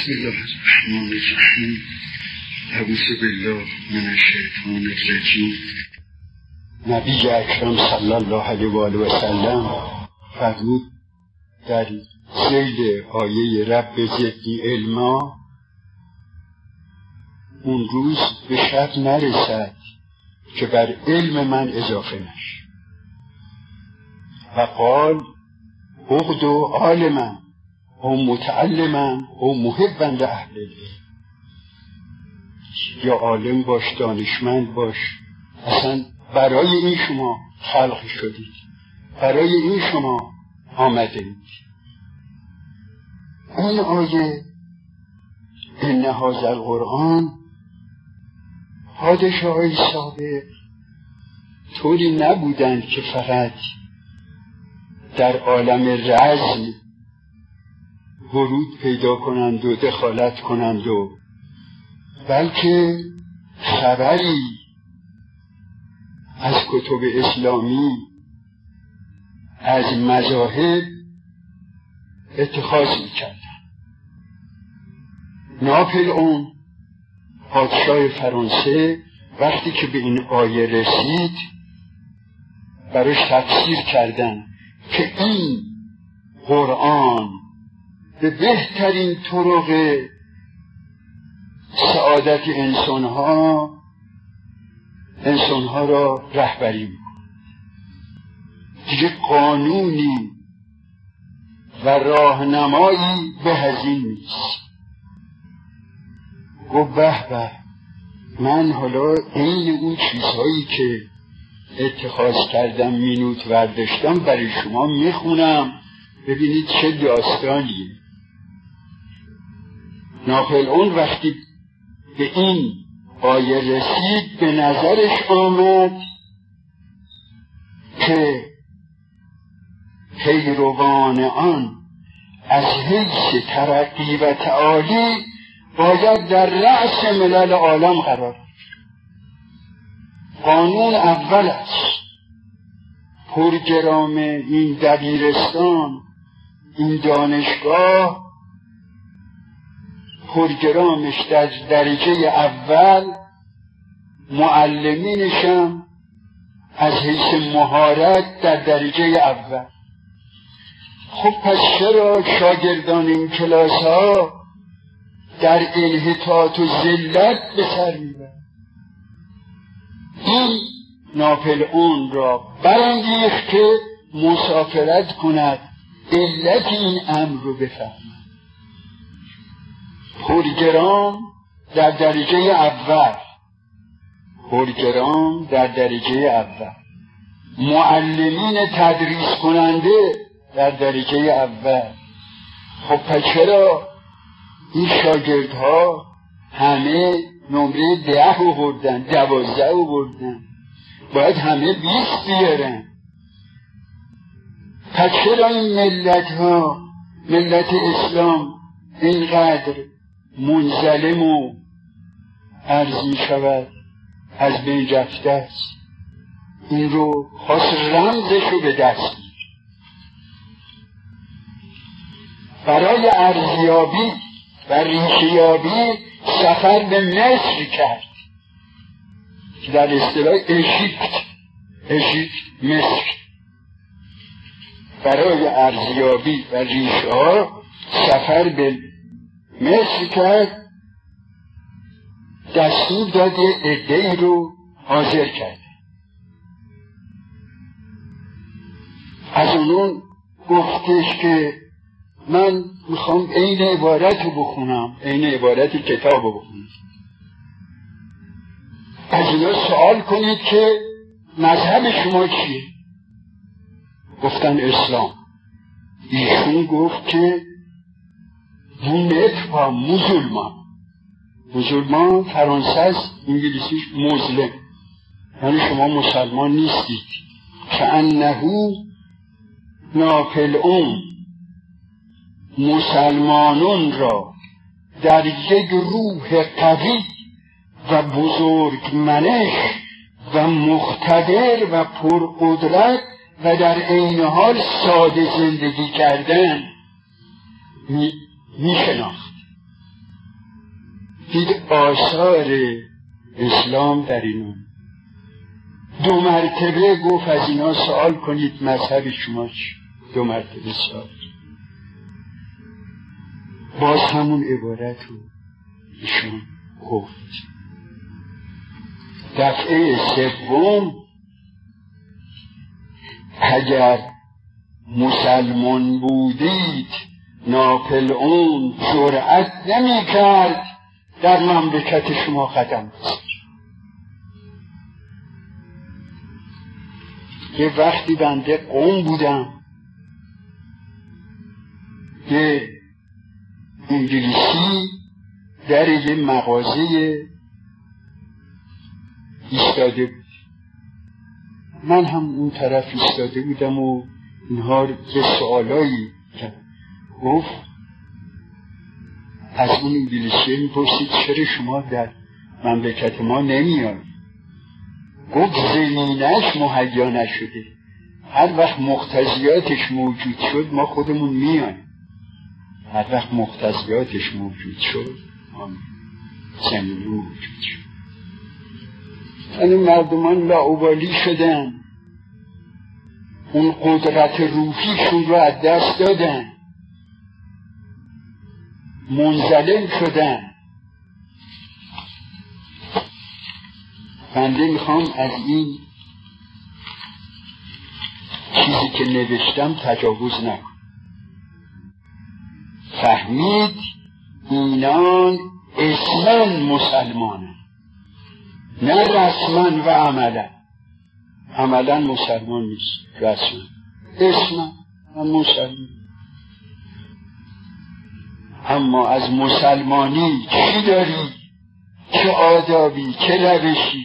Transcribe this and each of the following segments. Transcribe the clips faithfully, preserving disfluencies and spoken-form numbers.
بسم الله الرحمن الرحیم. اعوذ بالله من الشیطان الرجیم. نبی اکرم صلی الله علیه و آله و سلم فرمود در ذیل آیه رب زدنی علما اون روز به شب نرسد که بر علم من اضافه نشه. و قال اغدو عالما او متعلما او محبا لأهل العلم. یا عالم باش، دانشمند باش، اصلا برای این شما خلق شدید، برای این شما آمدید. این آیه ان هذا القرآن پادشاه‌های سابق طوری نبودند که فقط در عالم رزم ورود پیدا کنند و دخالت کنند و بلکه خبری از کتب اسلامی از مذاهب اتخاذ می‌کردند. ناپلئون پادشاه فرانسه وقتی که به این آیه رسید براش تفسیر کردن که این قرآن به بهترین طرق سعادت انسانها انسانها را رهبری می‌کند. دیگه قانونی و راهنمایی به هزین نیست. گفت به به، من حالا این اون چیزهایی که اتخاذ کردم مینوت ورداشتم برای شما میخونم، ببینید چه داستانیه. ناپلئون وقتی به این آیه رسید به نظرش آمد که پیروان آن از حیث ترقی و تعالی باید در رأس ملل عالم قرار گیرد. قانون اول است. پرگرام این دبیرستان، این دانشگاه، پرگرامش در درجه اول، معلمینشم از حیث مهارت در درجه اول. خب پس چرا شاگردان این کلاس ها در انحطاط و ذلت به سر میبرند؟ این ناپلئون را برانگیخت که مسافرت کند، علت این امر رو بفهمد. پرگرام در درجه اول، پرگرام در درجه اول، معلمین تدریس کننده در درجه اول. خب پس چرا این شاگردها همه نمره ده آوردن، دوازده آوردن، باید همه بیست بیارن؟ پس چرا این ملت ها، ملت اسلام اینقدر منظلم و عرض می شود از بین رفته است؟ این رو خواست رمزش رو به دست گیر. برای ارزیابی و ریشه‌یابی سفر به مصر کرد که در اصطلاح اژیپت، اژیپت مصر. برای ارزیابی و ریشه ها سفر به مصر کرد، دستور داده عده‌ای رو حاضر کرد. از اونون گفتش که من میخوام این عبارت رو بخونم، این عبارت کتاب رو بخونم. از اینا سوال کنید که مذهب شما چیه؟ گفتن اسلام. ایشون گفت که بونت و مسلمان. مسلمان فرانسه است، انگلیسیش مسلم، یعنی شما مسلمان نیستید. که انهو ناپلئون مسلمانان را در یک روح قوی و بزرگ منش و مقتدر و پرقدرت و در عین حال ساده زندگی کردن می, می شناخت. دید آثار اسلام در اینون. دو مرتبه گفت از اینا سوال کنید مذهب شما چی؟ دو مرتبه سوال. باز همون عبارت رو ایشون گفت. دفعه سوم اگر مسلمان بودید ناپلئون جرأت نمی کرد در مملکت شما قدم بزنید. یه وقتی بنده قم بودم، یه انگلیسی در یه مغازه ایستاده بود، من هم اون طرف ایستاده بودم و اینها یه سوالایی کرد. گفت از اون انگلیسی میپرسید چرا شما در مملکت ما نمیاد؟ گفت زمینش مهیا نشده، هر وقت مقتضیاتش موجود شد ما خودمون میایم. هر وقت مقتضیاتش موجود شد زمینه موجود شد. یعنی مردمان لاابالی شدن، اون قدرت روحیشون رو از دست دادن، منزلم شدن. بنده میخوام از این چیزی که نوشتم تجاوز نکنم. فهمید اینان اسماً مسلمانه، نه رسما و عملا. عملا مسلمان نیست، رسما اسما هم مسلمان. اما از مسلمانی چی داری؟ چه آدابی، چه روشی؟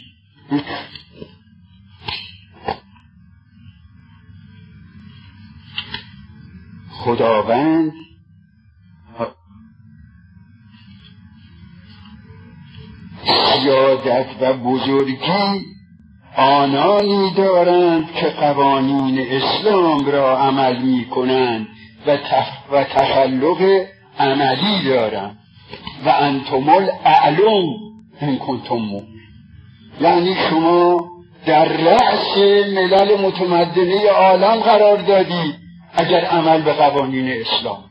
خداوند سیادت و بزرگی آنانی دارند که قوانین اسلام را عمل می کنند و, تف و تخلق عملی دارند و انتم الاعلم ان کنتم مؤمنین. یعنی شما در رأس ملل متمدنه عالم قرار دادید اگر عمل به قوانین اسلام.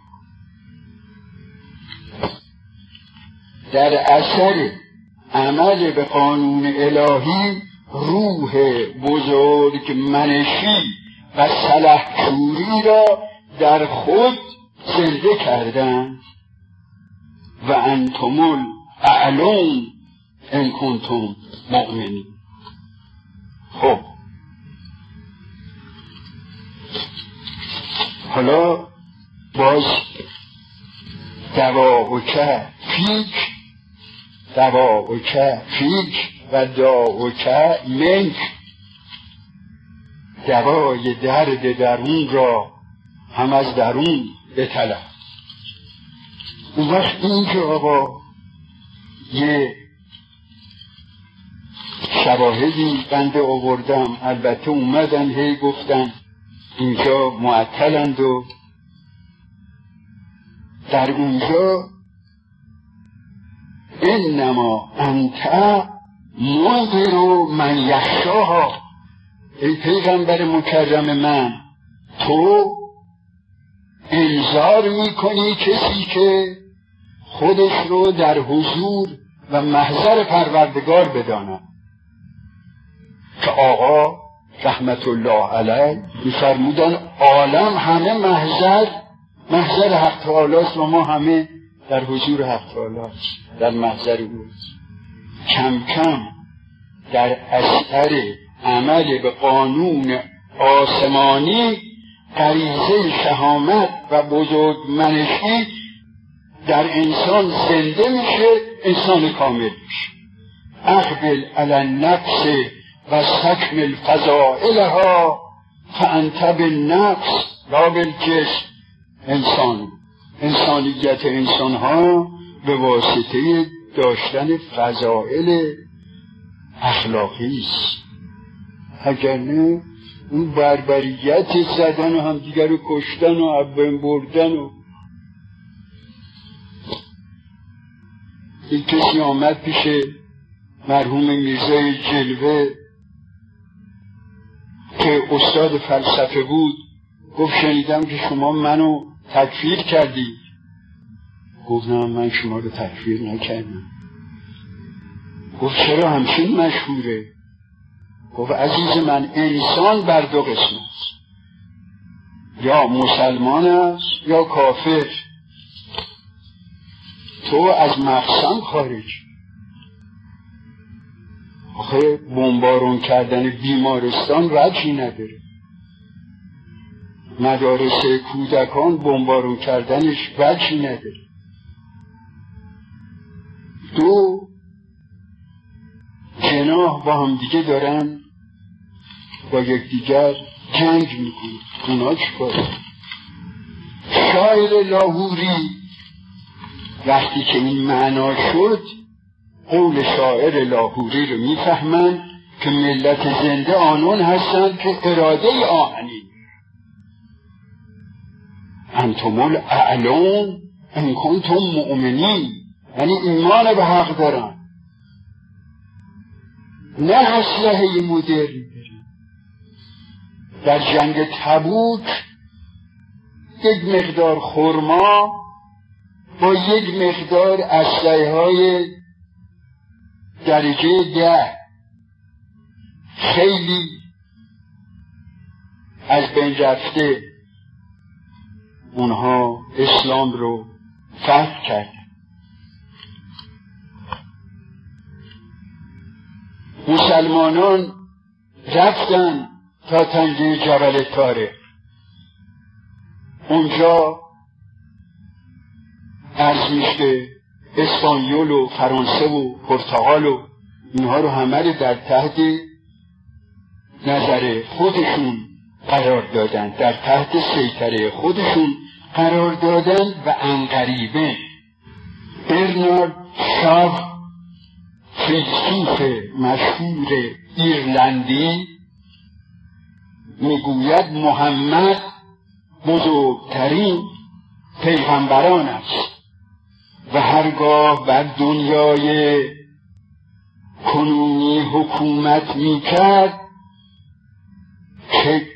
در اثر عمل به قانون الهی روح بزرگ منشی و سلحشوری را در خود زنده کردند و انتم الاعلم ان کنتم مؤمنین. خب حالا باز دواؤک فیک، دواؤک فیک و داؤک منک، دوای درد درون را هم از درون بطلب. اون وقت اینجا آقا یه شواهدی بنده آوردم، البته اومدن هی گفتن اینجا معطلند و در اونجا انما انت منذر من یخشاها. ای پیغمبر مکرم من، تو انذار میکنی کسی که خودش رو در حضور و محضر پروردگار بداند. که آقا رحمت الله علیه می‌فرمودن عالم همه محضر محضر حق تعالی است و ما همه در حضور حق تعالی است، در محضر اوست. کم کم در اثر عمل به قانون آسمانی غریزه شهامت و بزرگ منشی در انسان زنده میشه، انسان کامل میشه. اقبل علی النفس و استکمل فضائلها فانت بالنفس لا بالجسم. انسان انسانیت انسان ها به واسطه داشتن فضائل اخلاقی است، اگر نه اون بربریت زدن و همدیگر رو کشتن و عبن بردن و یک کسی آمد پیش مرحوم میرزای جلوه که استاد فلسفه بود، گفت شنیدم که شما منو تکفیر کردید. گفتم من شما رو تکفیر نکردم. گفت چرا همچین مشهوره؟ گفت عزیز من، انسان بر دو قسم است، یا مسلمان است یا کافر. تو از مقسم خارج. آخه بمبارون کردن بیمارستان وجهی نداره. مدارس کودکان بمبارون کردنش وجهی نداره. دو جناح با هم دیگه دارن با یکدیگر جنگ میکنن. اونا چیکاره؟ شاعر لاهوری وقتی که این معنا شد، قول شاعر لاهوری رو میفهمن که ملت زنده آنون هستند که اراده آهنین. انتم الاعلون ان کنتم مؤمنین، یعنی ایمان به حق دارن، نه اسلحه مدرن برن. در جنگ تبوک یک مقدار خرما با یک مقدار اسلحه های درجه ده خیلی از بین رفته اونها اسلام رو فتح کرد. مسلمانان رفتن تا تنگه جبل طارق. اونجا عرض میشه اسپانیول و فرانسه و پرتغال و اینها رو همه رو در تحت نظر خودشون قرار دادن، در تحت سیطره خودشون قرار دادن. و عنقریبه برنارد شاو، فیلسوف مشهور ایرلندی، میگوید محمد بزرگترین پیغمبران است و هرگاه بر دنیای کنونی حکومت میکرد که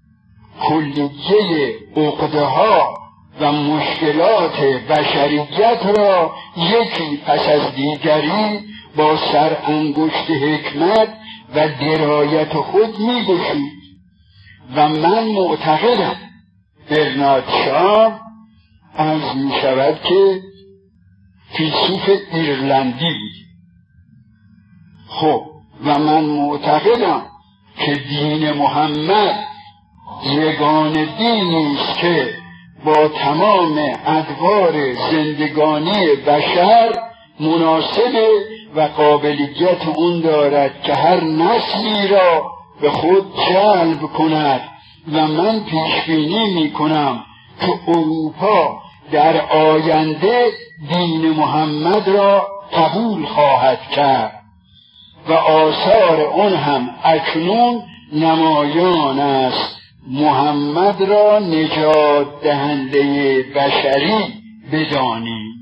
کلیه عقده ها و مشکلات بشریت را یکی پس از دیگری با سر انگشت حکمت و درایت خود میگشود. و من معتقدم برنارد شاو عرض می شود که فیلسوف ایرلندی بود. خب و من معتقدم که دین محمد یگان دینی است که با تمام ادوار زندگانی بشر مناسب و قابلیت اون دارد که هر نسلی را به خود جلب کند. و من پیش بینی می کنم که اروپا در آینده دین محمد را قبول خواهد کرد و آثار اون هم اکنون نمایان است. محمد را نجات دهنده بشری بدانیم.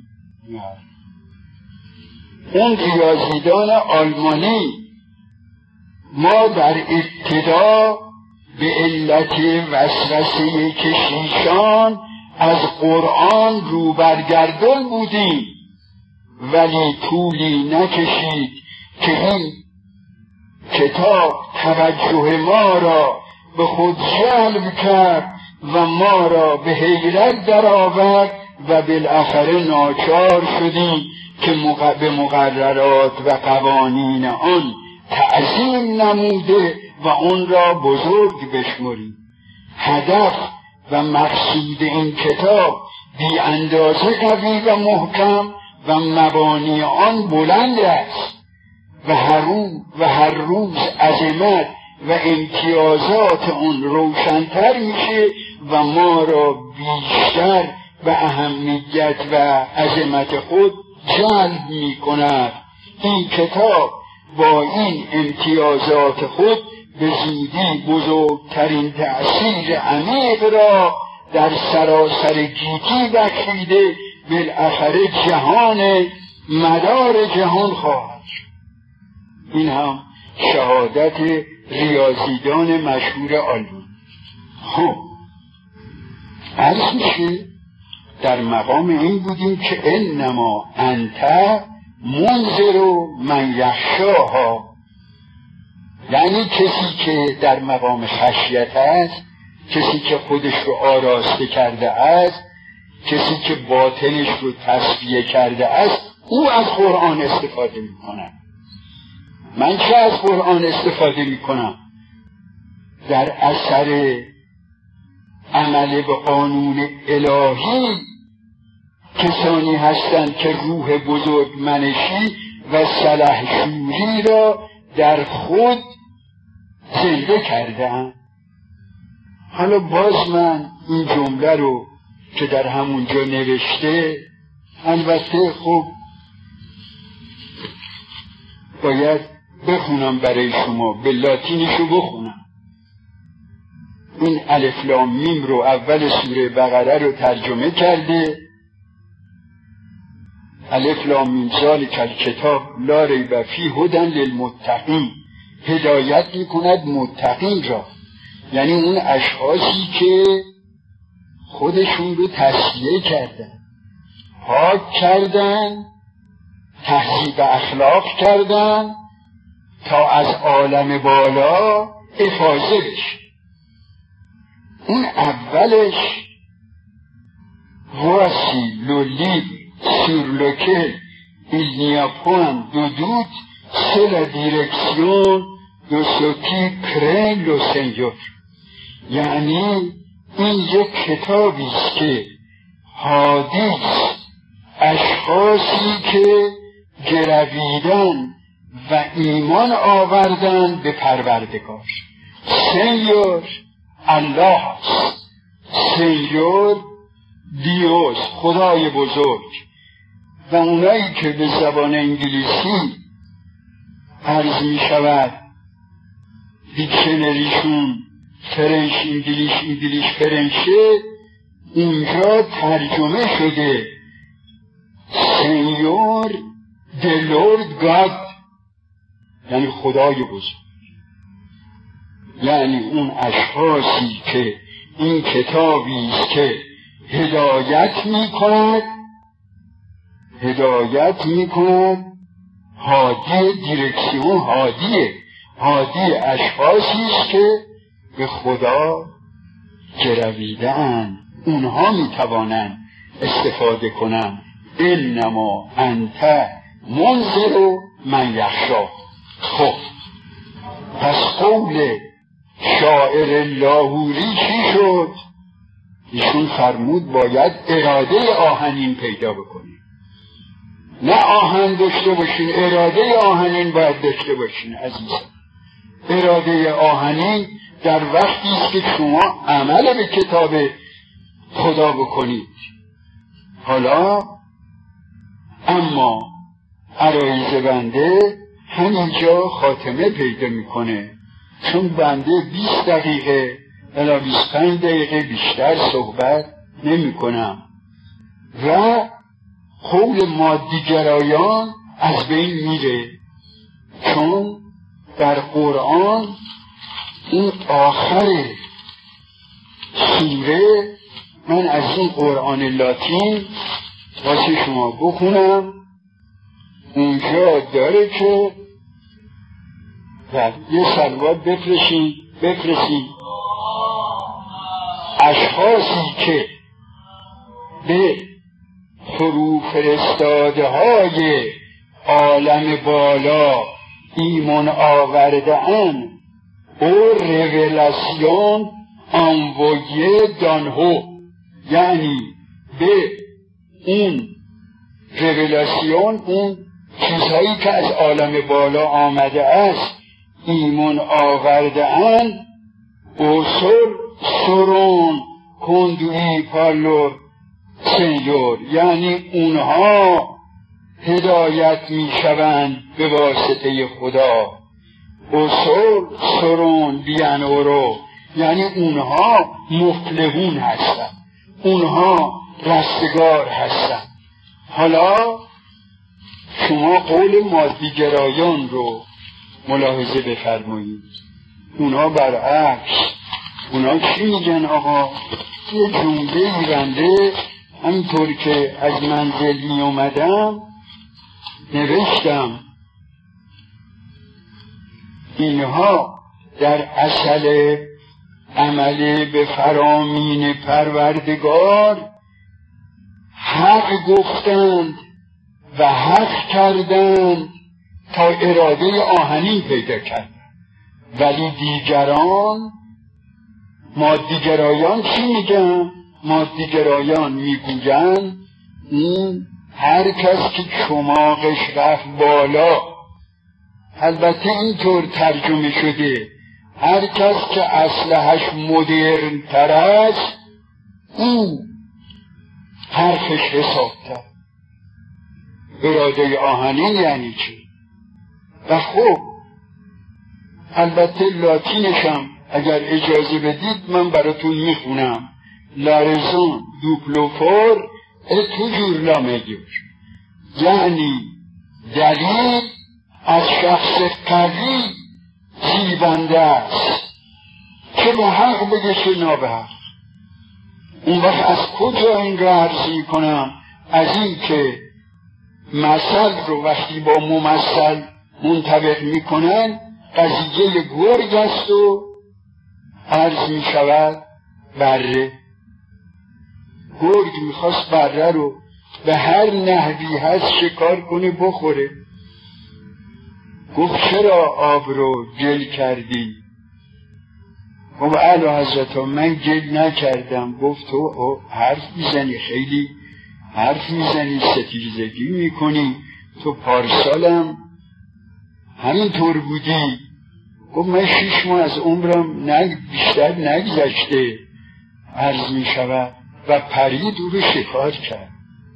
اون ریاضیدان آلمانی ما در ابتدا به علت وسوسه کشیشان از قرآن رو برگردان بودیم، ولی طولی نکشید که این کتاب توجه ما را به خود جلب کرد و ما را به حیرت درآورد و بالاخره ناچار شدیم که به مقررات و قوانین آن تعظیم نموده و اون را بزرگ بشمریم. هدف و مقصود این کتاب بی اندازه قوی و محکم و مبانی آن بلند است و هر روز و هر روز عظمت و امتیازات اون روشن‌تر میشه و ما را بیشتر به اهمیت و عظمت خود جلب میکند. این کتاب با این امتیازات خود به زودی بزرگترین تأثیر عمیق را در سراسر گیتی بخشیده، بالاخره جهان مدار جهان خواهد. این هم شهادت ریاضیدان مشهور آلمان. خب عرض میشه در مقام این بودیم که انما انت منذر من یخشاها، یعنی کسی که در مقام خشیت است، کسی که خودش رو آراسته کرده است، کسی که باطنش رو تصفیه کرده است، او از قرآن استفاده میکنه. من چه از قرآن استفاده میکنم؟ در اثر عمل به قانون الهی کسانی هستند که روح بزرگ منشی و سلحشوری را در خود زنده کردم. حالا باز من این جمله رو که در همونجا نوشته، البته خب باید بخونم برای شما، به لاتینیشو بخونم. این الف لام میم رو اول سوره بقره رو ترجمه کرده. الف لام میم ذالک الکتاب لا ریب فیه هدی للمتقین، هدایت میکند متقین را، یعنی اون اشخاصی که خودشون رو تصفیه کردن، پاک کردن، تهذیب اخلاق کردن تا از عالم بالا افاضه بشه. اون اولش واسی لولی سورلوکل ایلنیاپوان دودود سلا دیرکسیون دو سوکی کرن لو سنجور، یعنی این یک کتابی است که حادیث اشخاصی که گرویدن و ایمان آوردن به پروردگار. سنیور الله است، سنیور دیوس خدای بزرگ. و اونایی که به زبان انگلیسی عرض می شود دیکشنریشون فرنش انگلیش انگلیش فرنشه، اینجا ترجمه شده سنیور دلورد گاد، یعنی خدای بزرگ. یعنی اون اشخاصی که این کتابی است که هدایت می کند هدایت می کند هادی دیرکسیون، هادیه هادی اشخاصی است که به خدا گرویدن، اونها می توانند استفاده کنند. انما انت منذر من یخشا. خب پس قول شاعر لاهوری چی شد؟ ایشون فرمود باید اراده آهنین پیدا بکنیم. نه آهن داشته باشین، اراده آهنین باید داشته باشین عزیزان. اراده آهنین در وقتی است که شما عمل به کتاب خدا بکنید. حالا اما عرایض بنده همینجا خاتمه پیدا میکنه، چون بنده بیست دقیقه الا بیست پنج دقیقه بیشتر صحبت نمی کنم و قول مادیگرایان از بین میره. چون در قرآن این آخر سوره، من از این قرآن لاتین واسه شما بخونم، اونجا داره که یه صلوات بفرشین بفرشین اشخاصی که به فرو فرستاده های عالم بالا ایمان آورده ان او ریولاسیون انویه دانهو، یعنی به این ریولاسیون، اون چیزهایی که از عالم بالا آمده است ایمان آورده ان او سر سرون کندوی پالور سنیور، یعنی اونها هدایت می شوند به واسطه خدا. اصول سرون بیانورو، یعنی اونها مفلحون هستند، اونها رستگار هستند. حالا شما قول مادیگرایان رو ملاحظه بفرمایید. اونا برعکس، اونا چی میگن؟ آقا یه جمله بنده همینطور که از منزل می اومدم نوشتم، اینها در اصل عمل به فرامین پروردگار حق گفتند و حق کردند تا اراده آهنین پیدا کرد. ولی دیگران مادیگرایان چی میگن؟ مادیگرایان میگوین این هر کس که چماقش رفت بالا، البته اینطور ترجمه شده هر کس که اسلحه‌اش مدرن تر است این حرفش حسابتر. اراده آهنین یعنی چی؟ و خب البته لاتینشم اگر اجازه بدید من براتون میخونم. La raison du plus fort est toujours la meilleure. یعنی دلیل از شخص قوی زیبنده است، چه به حق بگه چه نابه حق. اون وقت از کجا این را عرض میکنم؟ از این که مثل رو وقتی با ممثل منطبق میکنن قضیه گرگ است و عرض میشود بره. گرگ میخواست بره رو به هر نحوی هست شکار کنه بخوره. گفت چرا آب رو گل کردی؟ گفت اعلی حضرت من گل نکردم. گفت تو حرف میزنی، خیلی حرف میزنی، ستیزگی میکنی، تو پارسالم همینطور بودی. گفت من شیش ماه از عمرم نگ بیشتر نگذشته عرض میشود و پرید او رو شکار کرد.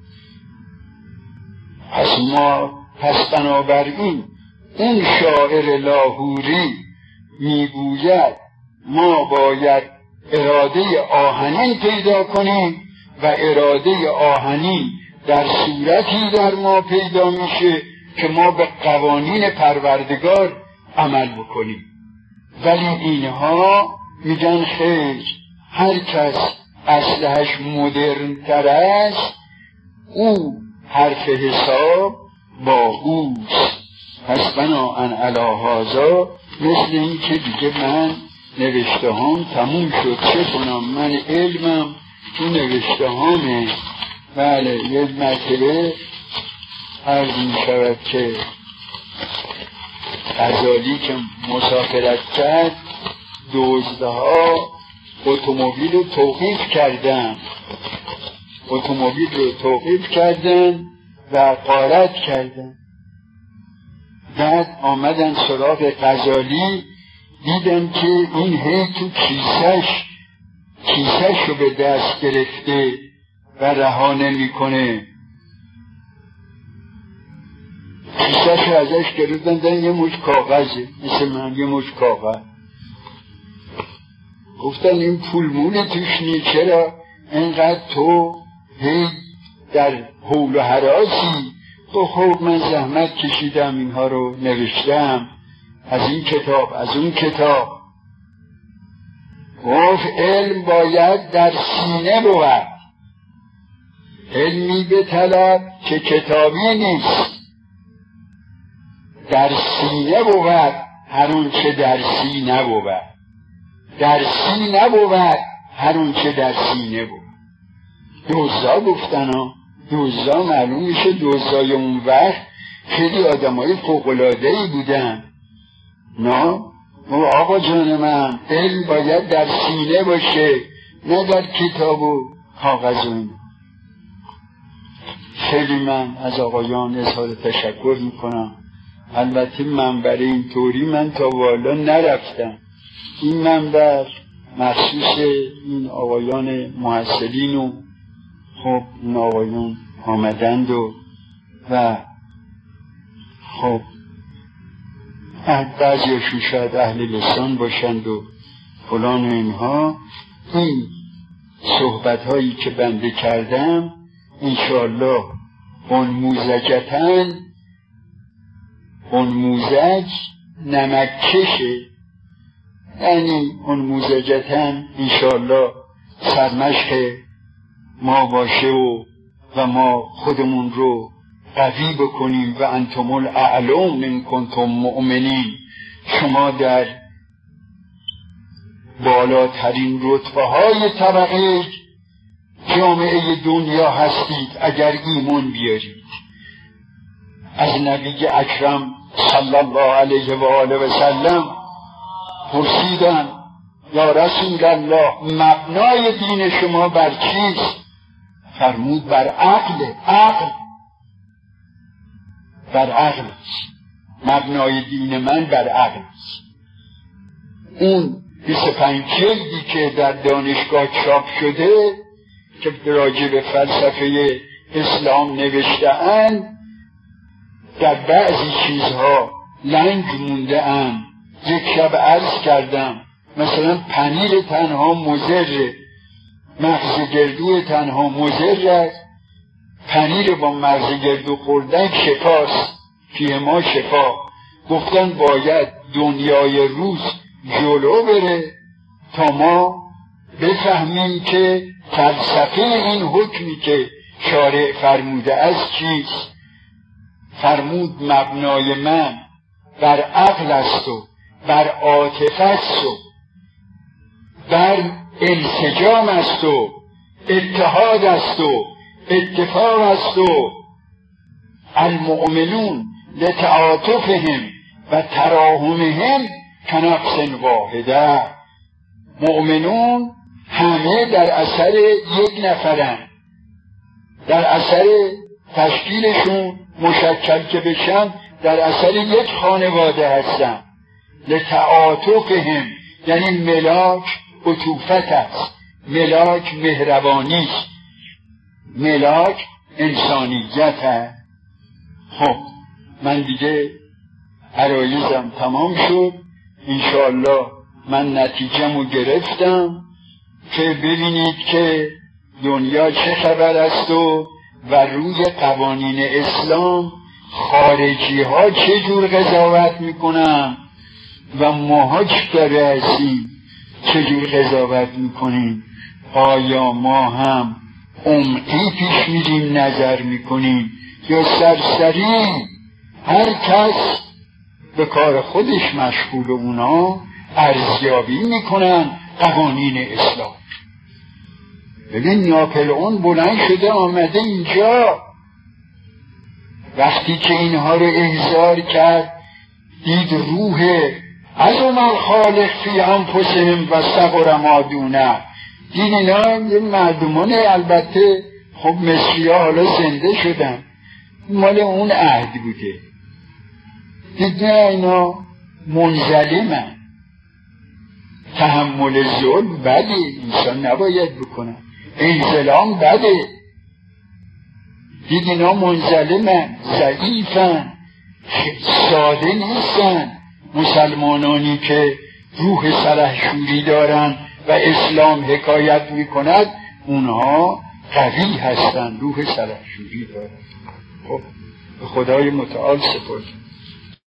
پس ما پس بنابراین اون شاعر لاهوری میگوید ما باید اراده آهنین پیدا کنیم و اراده آهنین در صورتی در ما پیدا میشه که ما به قوانین پروردگار عمل بکنیم. ولی اینها میگن خیر، هر کس اسلحه‌اش مدرن تر است او حرف حساب با اوست. پس بناهن علی هذا مثل این که دیگه من نوشته هام تموم شد، چه کنم؟ من علمم تو نوشته هامه. بله یه مرتبه عرض می شود که غزالی که مسافرت کرد دزدها اتومبیل رو توقیف کردن اتومبیل رو توقیف کردن و غارت کردن. بعد آمدن سراغ غزالی، دیدن که این هی تو کیسش کیسش رو به دست گرفته و رها نمی‌کنه. کیسش رو ازش گرفتن، یه مش کاغذه، مثل من یه مش کاغذ. گفتن این پول مول توش نی، چرا اینقدر تو هی در حول و هراسی؟ تو خب من زحمت کشیدم اینها رو نوشتم، از این کتاب از اون کتاب. گفت علم باید در سینه بود، علمی به طلب که کتابی نیست. در سینه بود هر اون چه در سینه بود، در سینه بود هر اون چه در سینه بود. دوزا گفتن ها، دوزا معلوم میشه دوزای اون وقت خیلی آدم های فوقلادهی بودن. نه آقا جان من، علم باید در سینه باشه نه در کتاب و کاغذ و این. خیلی من از آقایان اظهار تشکر میکنم. البته منبر این طوری من تا والا نرفتم. این منبر مخصوص این آقایان محصلین و خب این آقایان آمدند و و خب بعضیشون شاید اهل لسان باشند و فلان و اینها. این صحبت هایی که بنده کردم انشاءالله انموزجتاً انموزج نمککشه، یعنی انموزجتاً انشاءالله سرمشق ما باشه و و ما خودمون رو قوی بکنیم. و انتم الاعلون ان کنتم مؤمنین، شما در بالاترین رتبه های طبقه جامعه دنیا هستید اگر ایمان بیارید. از نبی اکرم صلی الله علیه و آله و سلم پرسیدن یا رسول الله مبنای دین شما بر چیست؟ فرمود بر عقل. عقل بر عقل مبنای دین من بر عقل. اون بیست و پنج جلدی که در دانشگاه چاپ شده که راجع به فلسفه اسلام نوشته‌اند، در بعضی چیزها لنگ مونده ام. یک شب عرض کردم مثلا پنیر تنها مضره، مغز گردو تنها مضر است، پنیر با مغز گردو خوردن شفاست، فیه ما شفا. گفتن باید دنیای روز جلو بره تا ما بفهمیم که فلسفه این حکمی که شارع فرموده است چیست. فرمود مبنای من بر عقل است و بر عاطفه است و بر انسجام است و اتحاد است و اتفاق است و المؤمنون لتعاطفهم و تراحمهم کنفس واحده. مؤمنون همه در اثر یک نفرن، در اثر تشکیلشون مشکل که بشن در اثر یک خانواده هستن. لتعاطفهم یعنی ملاک عطوفت است، ملاک مهربانی است، ملاک انسانیت است. خب من دیگه عرایزم تمام شد. انشاءالله من نتیجه‌مو گرفتم که ببینید که دنیا چه خبر است و و روی قوانین اسلام خارجی ها چه جور قضاوت میکنن و ماها چطوره هستیم چه جور قضاوت میکنیم. آیا ما هم عمقی پیش میریم نظر میکنیم یا سرسری هر کس به کار خودش مشغول و اونا ارزیابی میکنن قوانین اسلام؟ ببین ناپلئون بلند شده آمده اینجا، وقتی که اینها رو احضار کرد دید روح عظم الخالق فی انفسهم و صغر ما دونه. دید اینا یه مردمان البته خب مصری ها حالا زنده شدن، مال اون عهد بوده. دید نه اینا منظلمن، تحمل ظلم بده، انسان نباید بکنن، انظلام بده. دید اینا منظلمن، ضعیفن، ساده نیستن. مسلمانانی که روح سلحشوری دارن و اسلام حکایت میکند اونها قوی هستن، روح سلحشوری دارن. خب به خدای متعال سپرد.